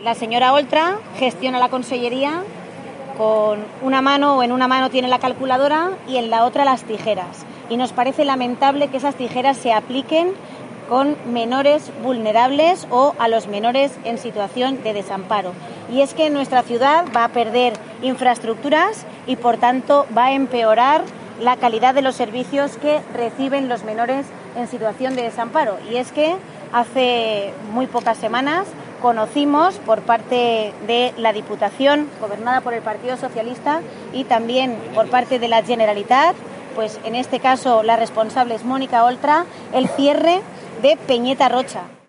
La señora Oltra gestiona la consellería con una mano, o en una mano tiene la calculadora y en la otra las tijeras. Y nos parece lamentable que esas tijeras se apliquen con menores vulnerables o a los menores en situación de desamparo. Y es que nuestra ciudad va a perder infraestructuras y, por tanto, va a empeorar la calidad de los servicios que reciben los menores en situación de desamparo. Y es que hace muy pocas semanas conocimos por parte de la Diputación, gobernada por el Partido Socialista, y también por parte de la Generalitat, pues en este caso la responsable es Mónica Oltra, el cierre de Peñeta Rocha.